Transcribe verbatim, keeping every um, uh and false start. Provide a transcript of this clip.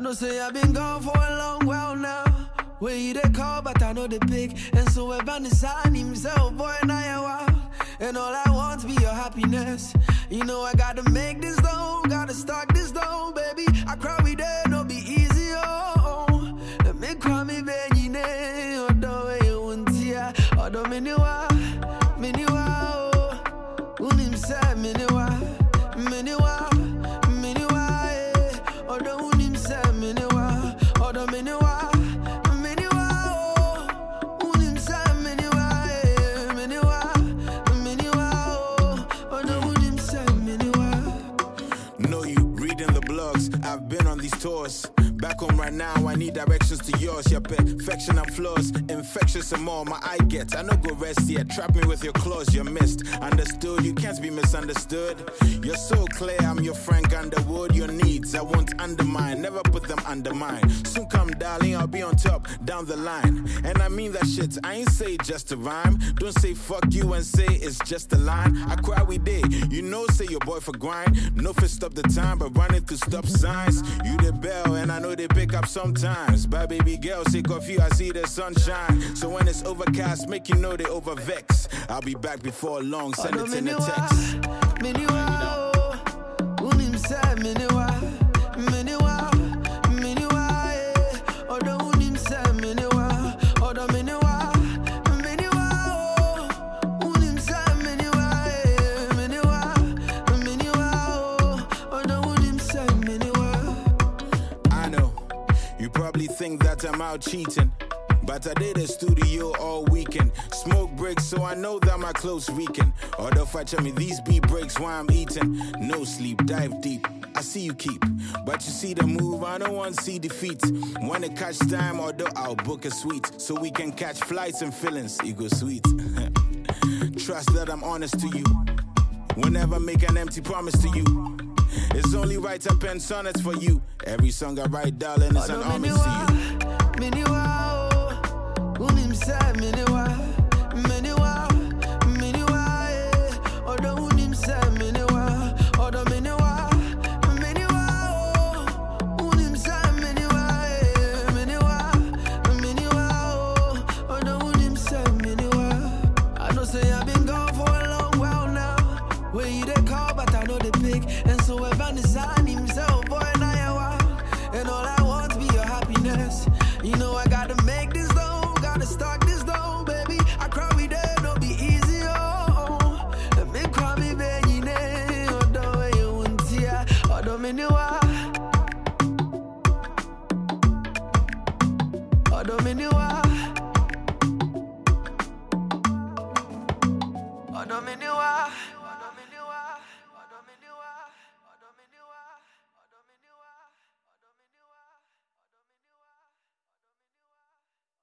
know say I've been gone for a long while now. Where you they call, but I know they pick. And so we're bound to sign himself, boy, now you're wild. And all I want be your happiness. You know I gotta make this though, gotta stock this though, baby. I cry we there, no be easy, oh. And me cry me baby, ne, oh, do you want to, oh, do me niwa, me niwa, oh. Unim say me niwa, me niwa, me niwa, eh. Oh, do unim say me niwa, oh, do me niwa. I've been on these tours. Back home right now, I need directions to yours. Your perfection and flaws, infectious and more. My eye gets, I no go rest yet. Trap me with your claws, you're missed. Understood, you can't be misunderstood. You're so clear, I'm your Frank Underwood. Your needs, I won't undermine. Never put them under mine. Soon come, darling, I'll be on top, down the line. And I mean that shit, I ain't say just a rhyme. Don't say fuck you and say it's just a line. I cry we did, you know, say your boy for grind. No fit stop the time, but running to stop signs. You the bell, and I know they pick up sometimes. Bye baby girl, sick of you, I see the sunshine. So when it's overcast, make you know they overvex. I'll be back before long, send it in a text. Think that I'm out cheating, but I did a studio all weekend. Smoke breaks, so I know that my clothes reeking. Although fetch me these beat breaks while I'm eating. No sleep, dive deep. I see you keep, but you see the move. I don't want to see defeat. Wanna catch time, although I'll book a suite so we can catch flights and feelings. Ego sweet. Trust that I'm honest to you. Will never make an empty promise to you. It's only right I pen sonnets for you. Every song I write, darling, is an homage to you. Miniwa, oh, unim say miniwa, miniwa, miniwa, eh. Odo unim say miniwa, odo miniwa, miniwa, oh, unim say miniwa, eh. Miniwa, miniwa, oh, odo unim say miniwa. I know say I've been gone for a long while now. Where you they call, but I know they pick. And so we're bound to sign himself, boy, now you're wild. And all I want be your happiness. You know I gotta make this though, gotta stock this though, baby. I cry we there, no be easy, oh. And me cry me baby, ne, oh, do you want to, oh, do me niwa, oh, do me niwa, oh, do me niwa.